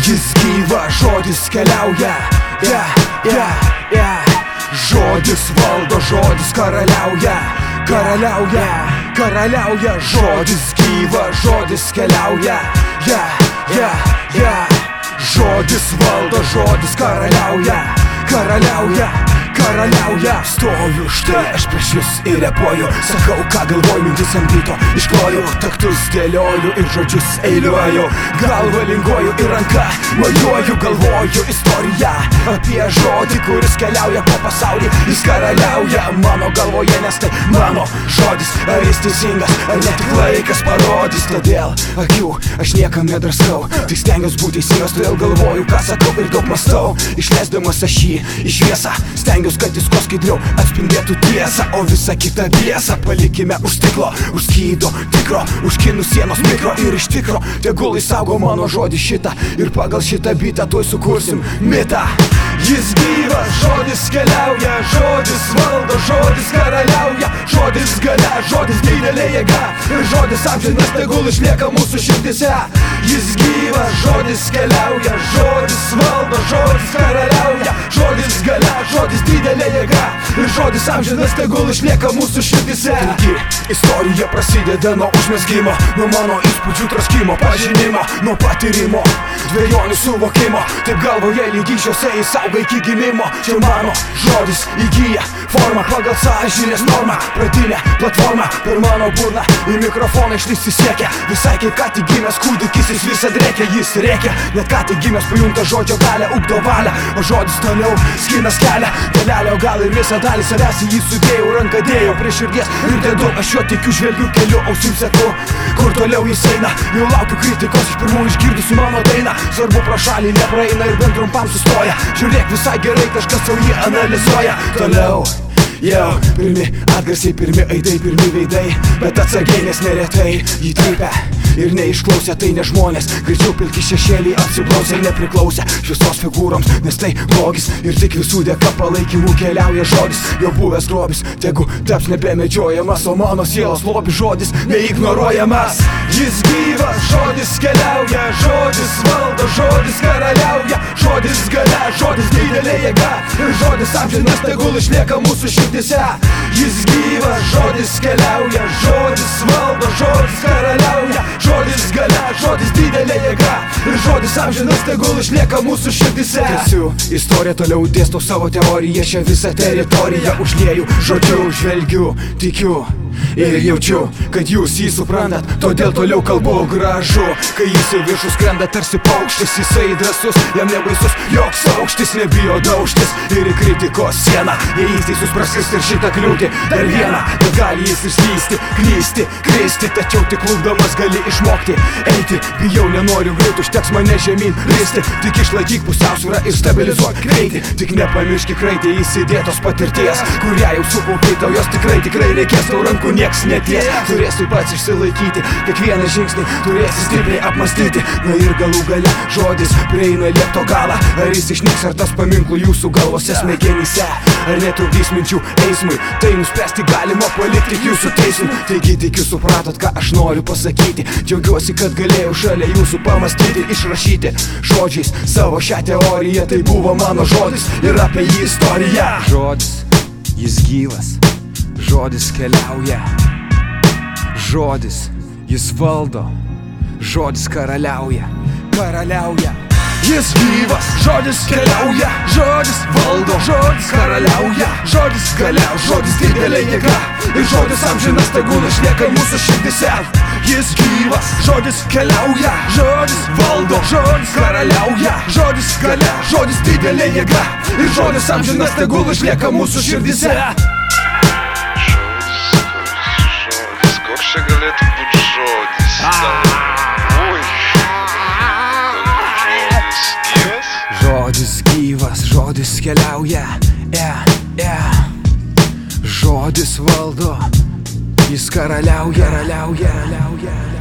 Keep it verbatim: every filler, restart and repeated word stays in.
Jis gyva, žodis keliauja, yeah, yeah, yeah. Žodis valdo, žodis karaliauja, karaliauja, karaliauja. Žodis gyva, žodis keliauja, yeah, yeah, yeah. Žodis valdo, žodis karaliauja, karaliauja, karaliauja. Stoju štai aš prieš jūs ir repuoju, sakau ką galvoju, mintis ant ryto iškloju, taktus dėlioju ir žodžius eiliuoju, galva linguoju ir ranka mojuoju, galvoju istoriją apie žodį, kuris keliauja po pasaulį. Jis karaliauja mano galvoje, nes tai mano žodis. Ar jis teisingas, ar ne tik laikas parodys. Todėl akių aš niekam nedraskau, tik stengiuos būti teisingas, todėl galvoju ką sakau ir daug mąstau. Išleisdamas aš jį į šviesą, stengiuos, kad jis kuo skaidriau atspindėtų tiesą, o visą kitą biesą palikime už stiklo, už skydo tikro, už kinų sienos mikro. Ir iš tikro tegul įsaugo mano žodį šitą, ir pagal šitą bitą tuoj sukursim mitą. Jis gyvas, žodis keliauja, žodis valdo, žodis karaliauja, žodis galia, žodis didelė jėga, ir žodis amžinas tegul išlieka mūsų širdise. Jis gyvas, žodis keliauja, žodis valdo, žodis karaliauja, žodis galia, žodis didelė jėga, ir žodis amžinas tegul išlieka mūsų širdise. Taigi istorija prasideda nuo užmezgimo, nuo mano įspūdžių troškimo, pažinimo, nuo patyrimo, dvejonių suvokimo. Taip galvoje lygišiuose įsauga iki gimimo. Čia mano žodis įgyja formą pagal sąžinės normą, pradinę platformą per mano burną į mikrofoną išsisiekia. Visai kaip ką tik gimęs kūdikis, jis visad rėkia, jis rėkia. Net ką tik gimęs pajunta žodžio galią, ugdo valią, o žodis toliau skinas kelią. Dalelio gal ir visą dalį savęs į jį sudėjau, ranką dėjau prie širdies ir dedu. Aš jo tikiu, žvelgiu, keliu, ausim seku, kur toliau jis eina. Jau laukiu kritikos iš pirmų išgirdusių mano dainą. Svarbu pro šalį nepraeina ir bent trumpam sustoja. Žiūrėk, visai gerai, kažkas jau jį analizuoja. Toliau jau pirmi atgarsiai, pirmi aidai, pirmi veidai, bet atsargiai, nes neretai jį trypia ir neišklausę. Tai ne žmonės, greičiau pilki šešėlį apsiblausia ir nepriklausę šviesos figūroms, nes tai blogis ir tik visų dėka palaikymų keliauja žodis. Jo buvęs grobis tegu taps nebemedžiojamas, o mano sielos lobis žodis neignoruojamas. Jis gyvas, žodis keliauja, žodis valdo, žodis karaliauja, žodis galia, žodis didelė jėga, ir žodis amžinas tegul išlieka mūsų širdise. Jis gyvas, žodis keliauja, žodis valdo, žodis karaliauja, žodis galia, žodis didelė jėga, ir žodis amžinas tegul išlieka mūsų širdise. Tęsiu istoriją, toliau dėstau savo teoriją, šią visą teritoriją užlieju žodžiu, žvelgiu, tikiu ir jaučiu, kad jūs jį suprantat, todėl toliau kalbu gražu. Kai jis į viršų skrenda tarsi paukštis, jisai drąsus, jam nebaisus joks aukštis, nebijo daužtis ir į kritikos sieną. Jei jis teisus praskris ir šitą kliūtį dar vieną, bet gali jis ir slysti, klysti, kristi, tačiau tik lūkdamas gali išmokti eiti. Bijau, nenoriu griūt, užteks mane žemyn risti, tik išlaikyk pusiausvyrą ir stabilizuok greitį. Tik nepamirški kraitį įsidėtos patirties, kurią jau sukaupei, tau jos tikrai tikrai reikės, tau rankų nieks neties. Turėsi pats išsilaikyti, kiekvieną žingsnį turėsi stipriai apmastyti. Na ir galų gale žodis prieina liepto galą. Ar jis išnyks, ar tas paminklų jūsų galvose smegenyse, ar netrukdys minčių eismui, tai nuspręsti galima palikti jūsų teismui. Taigi tikiu supratot, ką aš noriu pasakyti. Džiaugiuosi, kad galėjau šalia jūsų pamastyti, išrašyti žodžiais savo šią teoriją. Tai buvo mano žodis ir apie jį istorija. Žodis, jis gyvas, žodis keliauja, žodis, jis valdo, žodis karaliauja, karaliauja. Jis gyvas, žodis keliauja, žodis valdo, žodis karaliauja, žodis galia, žodis didelė jėga, ir žodis amžinas tegul išlieka mūsų širdise. Jis gyvas, žodis keliauja, žodis valdo, žodis karaliauja, žodis galia, žodis didelė jėga, ir žodis amžinas tegul išlieka mūsų širdise. Koks čia galėtų būti žodis? Oi, žodis gyvas? žodis gyvas, žodis keliauja, yeah, yeah. Žodis valdo, jis karaliauja, karaliauja, karaliauja.